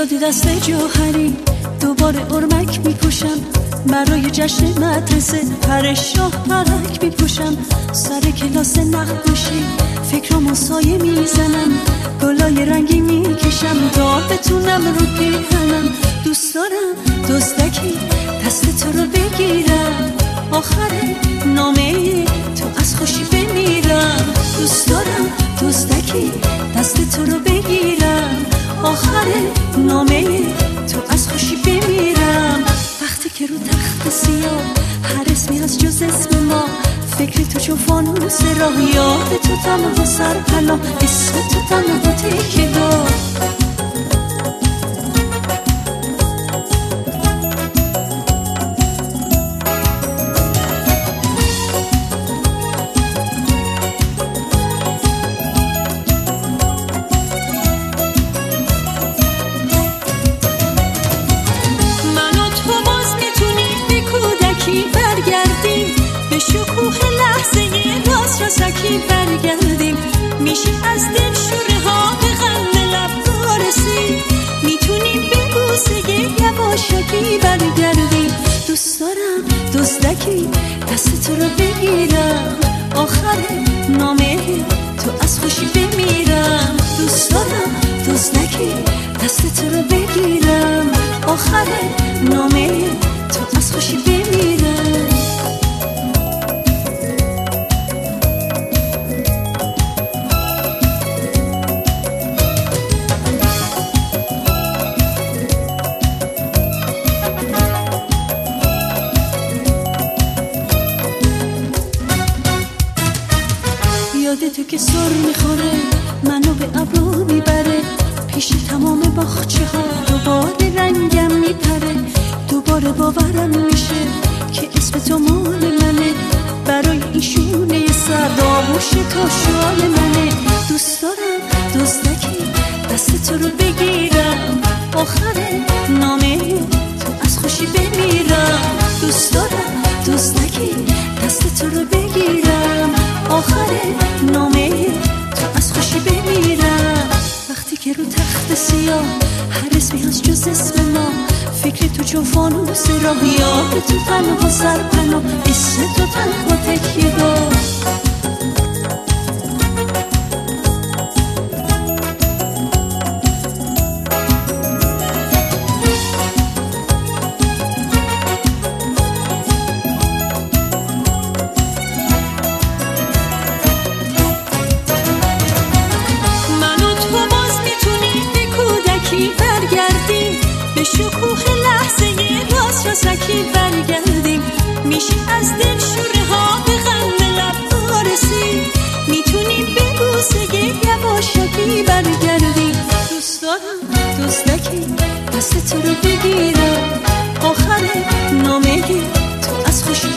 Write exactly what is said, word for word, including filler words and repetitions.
یاد دست جوهری دوباره ارمک میپوشم، برای جشن مدرسه پر شاه پرک میپوشم، سر کلاس نقاشی فکرامو سایه میزنم، گلای رنگی میکشم تا بتونم رو پیهنم. دوست دارم دزدکی دست تو رو بگیرم، آخر نامه تو از خوشی بمیرم. دوست دارم دزدکی دست تو رو بگیرم، آخر نامه تو از خوشی بمیرم. وقتی که رو تخت سیاه هر اسمی از جز اسم ما، فکر تو چون فانوس راه، یاد تو تنها سرپناه، اسم تو تنها تکیه‌گاه. راسکی برگردیم، میشه از دل شوره ها به غم لب برسیم، میتونیم به بوسه یواشکی برگردیم. دوست دارم دزدکی دست تو رو بگیرم، آخر نامه تو از خوشی بمیرم. دوست دارم دزدکی دست تو رو بگیرم، آخر نامه تو از خوشی بمیرم. یاد تو که سر میخوره منو به ابرو میبره، پیش تمام باغچه ها دوباره رنگم میپره، دوباره باورم میشه که اسم تو مال منه، برای این شونه سرد آغوش تو شال منه. دوست دارم دزدکی دست تو رو بگیرم، آخر نامه تو از خوشی بمیرم. دوست دارم دزدکی دست تو رو بگیرم، آخر نامه تو از خوشی بمیرم. وقتی که رو تخت سیاه هر اسمی از جز اسم ما، فکر تو چون فانوس راه، یاد تو تنها سرپناه، اسم تو تنها تکیه‌گاه. شکوه لحظه راست راسکی برگردیم، میشه از دل شوره ها به غم لب برسیم، میتونیم به بوسه یواشکی برگردیم. دوست دارم دزدکی دست تو رو بگیرم، آخر نامه تو از خوشی